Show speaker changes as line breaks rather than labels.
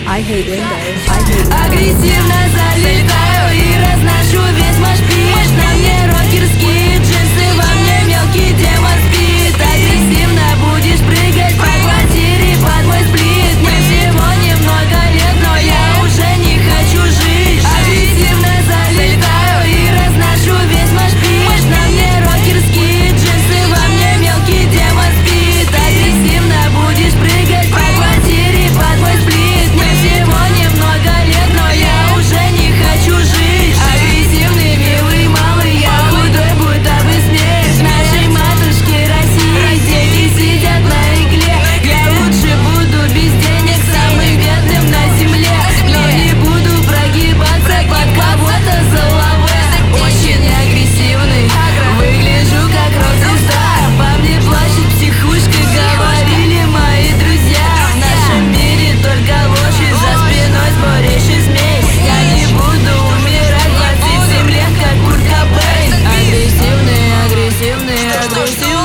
I hate windows. I hate windows.
Агрессивно залетаю и разношу весь машпит. На мне рокерские джинсы, во мне мелкий демон спит. Агрессивно будешь прыгать по квартире под мой сплит. Мне всего немного лет, но я уже не хочу жить. Агрессивно залетаю и разношу весь машпит. На мне рокерские джинсы, во мне мелкий демон спит. Агрессивно будешь прыгать по квартире под мой сплит. Мне всего немного лет, но я уже не хочу жить. Агрессивный, милый, малый, я худой, будто бы снег. Нашей матушке России дети сидят на игле. Я лучше буду без денег, самым бедным на земле. Но не буду прогибаться под кого-то за лаве. Очень агрессивный, выгляжу как рок-звезда. По мне плачет психушка, говорили мои друзья. В нашем мире только ложь, и за спиной сборище змей. Я не буду умирать 27 лет, как Курт Кобейн. Агрессивный, агрессивный, агрессивный.